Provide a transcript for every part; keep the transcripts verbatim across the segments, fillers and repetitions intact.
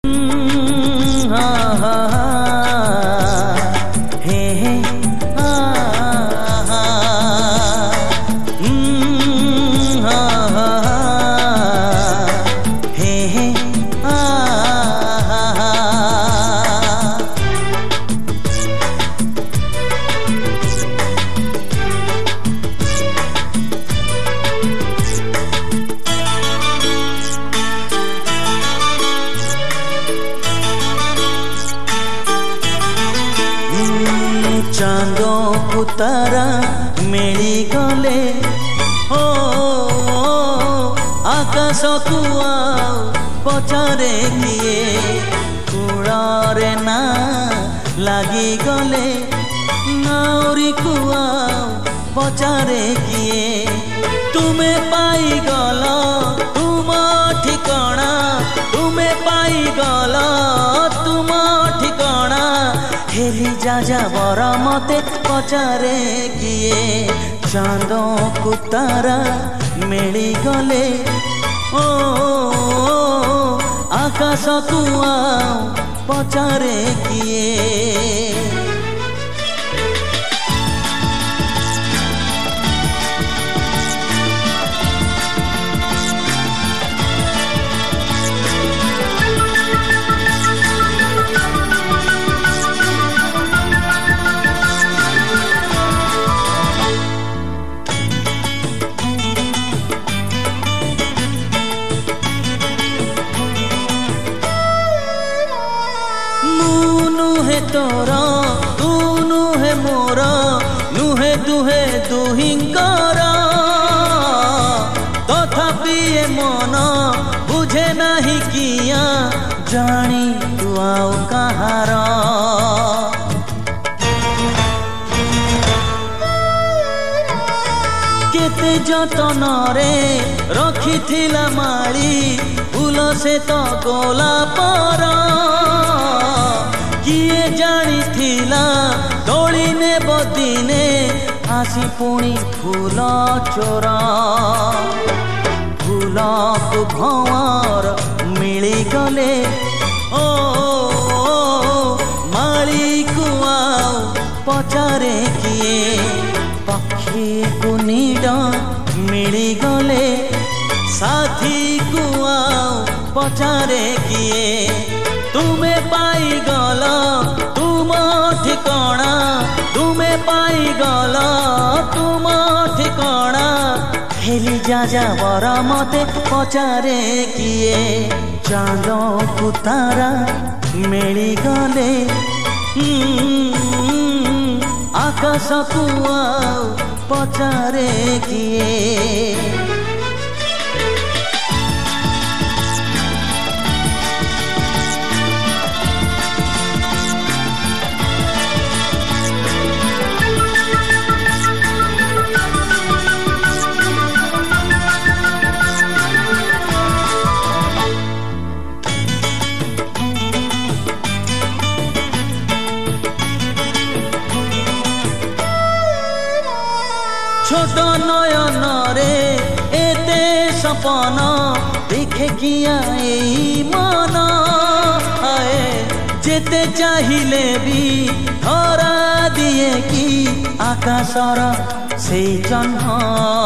चांदो को तारा मिली गले हो आकाश को पचारे किए कूड़े ना लगी गले नाउरी को पचारे किए तुम्हें पाई गल तुम ठिकाना तुम्हें पाई गल तुम ठिकाना हेली जा जा बर मते पचारे किए चांदो को तारा मिली गले ओ आकाश को पचारे किए नुहे तोर तू नुहे मोर नुहे दुहे दुहिंकर तथापि ए मन बुझे नहीं किया जानी तू आउ कहार केते जतन रे रखिथिला माली फूल से तो गोलापर किए जानी थिला तोड़ी ने बदिने आसी पुणी फूल चोरा फूल को भंवर मिली गले ओ, ओ, ओ माली को आउ पचारे किए पक्षी को नीड मिली गले साथी को आउ पचारे किए तुम्हें पाई गल तुम ठिकाना तुम्हें पाई गल तुम ठिकाना हेली जा जा बर मते पचारे किए चांदो को तारा मिली गले आकाश को पचारे किए छोट नयन रे एते सपन देखे किया ए मन आए जेते चाहिले भी धरा दिए कि आकाशर से जन्म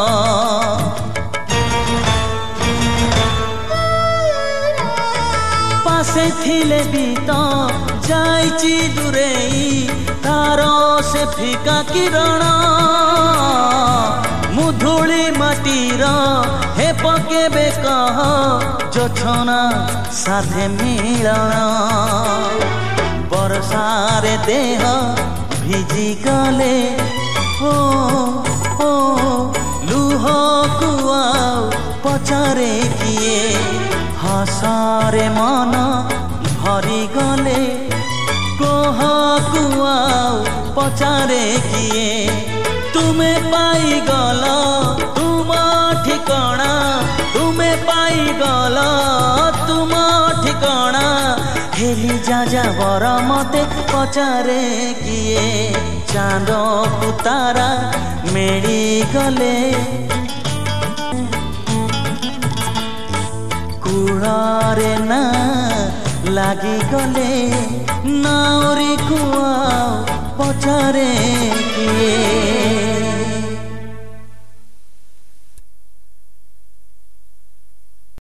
पासे थिले भी तो जाइची दूरेई तार से फिका किरण मुधुली माटीर हे पकेबे कह जोछना साथे मिलन बरसारे देह भिजी गले ओ ओ लुह को पचारे किए हसारे मन भरी गले कोह को पचारे किए तुम्हें पाई गल तुम ठिकाना तुम्हें पाई गल तुम ठिकाना हेली जा जा बर मते पचारे किए चांदो को तारा मिली गले कूड़े ना লাগি গলে নাউরি কুয়াও পচারে